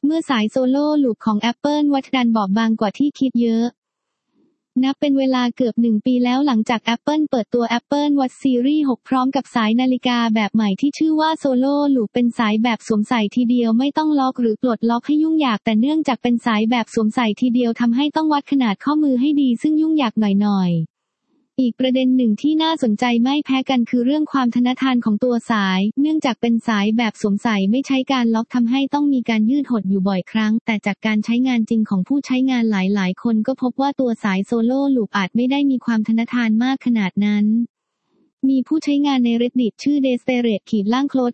เมื่อสายโซโล่ลูปของ Apple Watch ดันบอบบางกว่าที่คิดเยอะนับเป็นเวลาเกือบ1 ปีแล้วหลังจาก Apple เปิดตัว Apple Watch Series 6 พร้อมกับสายนาฬิกาแบบใหม่ที่ชื่อว่า Solo Loop เป็นสายแบบสวมใส่ทีเดียวไม่ต้องล็อกหรือปลดล็อกให้ยุ่งยากแต่เนื่องจากเป็นสายแบบสวมใส่ทีเดียวทำให้ต้องวัดขนาดข้อมือให้ดีซึ่งยุ่งยากหน่อยอีกประเด็นหนึ่งที่น่าสนใจไม่แพ้กันคือเรื่องความทนทานของตัวสายเนื่องจากเป็นสายแบบสวมใส่ไม่ใช้การล็อกทำให้ต้องมีการยืดหดอยู่บ่อยครั้งแต่จากการใช้งานจริงของผู้ใช้งานหลายๆคนก็พบว่าตัวสายโซโล่ลูปอาจไม่ได้มีความทนทานมากขนาดนั้นมีผู้ใช้งานใน Reddit ชื่อ Desperate_Close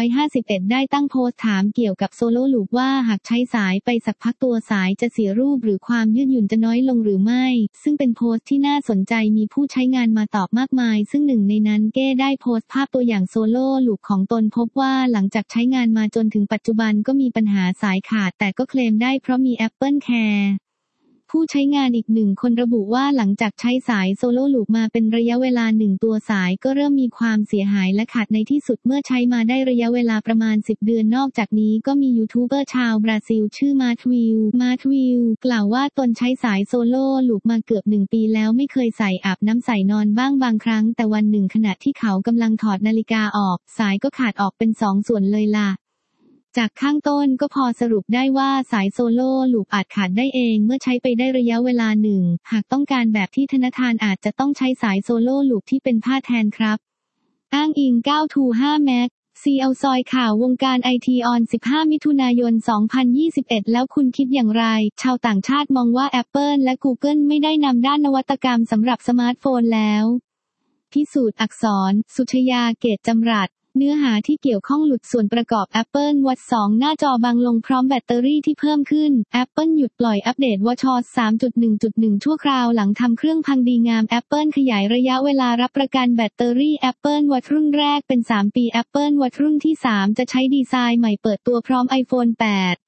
951ได้ตั้งโพสต์ถามเกี่ยวกับโซโล่ลูปว่าหากใช้สายไปสักพักตัวสายจะเสียรูปหรือความยืดหยุ่นจะน้อยลงหรือไม่ซึ่งเป็นโพสต์ที่น่าสนใจมีผู้ใช้งานมาตอบมากมายซึ่งหนึ่งในนั้นเก้ได้โพสต์ภาพตัวอย่างโซโล่ลูปของตนพบว่าหลังจากใช้งานมาจนถึงปัจจุบันก็มีปัญหาสายขาดแต่ก็เคลมได้เพราะมี Apple Careผู้ใช้งานอีก1 คนระบุว่าหลังจากใช้สายโซโล่ลูปมาเป็นระยะเวลา1 ตัวสายก็เริ่มมีความเสียหายและขาดในที่สุดเมื่อใช้มาได้ระยะเวลาประมาณ10 เดือนนอกจากนี้ก็มียูทูบเบอร์ชาวบราซิลชื่อมาร์ทวิลกล่าวว่าตนใช้สายโซโล่ลูปมาเกือบ1 ปีแล้วไม่เคยใส่อาบน้ำใส่นอนบ้างบางครั้งแต่วันหนึ่งขณะที่เขากำลังถอดนาฬิกาออกสายก็ขาดออกเป็น2 ส่วนเลยล่ะจากข้างต้นก็พอสรุปได้ว่าสายโซโล่ลูปอาจขาดได้เองเมื่อใช้ไปได้ระยะเวลาหนึ่งหากต้องการแบบที่ทนทานอาจจะต้องใช้สายโซโล่ลูปที่เป็นผ้าแทนครับอ้างอิง 9to5 Mac CL ซอยข่าววงการไอทีออน15 มิถุนายน 2021 แล้วคุณคิดอย่างไรชาวต่างชาติมองว่า Apple และ Google ไม่ได้นำด้านนวัตกรรมสำหรับสมาร์ทโฟนแล้วพิสูจน์อักษรสุชยาเกตจำรัดเนื้อหาที่เกี่ยวข้องหลุดส่วนประกอบ Apple Watch 2 หน้าจอบางลงพร้อมแบตเตอรี่ที่เพิ่มขึ้น Apple หยุดปล่อยอัปเดต WatchOS 3.1.1 ชั่วคราวหลังทำเครื่องพังดีงาม Apple ขยายระยะเวลารับประกันแบตเตอรี่ Apple Watch รุ่นแรกเป็น3 ปี Apple Watch รุ่นที่3จะใช้ดีไซน์ใหม่เปิดตัวพร้อม iPhone 8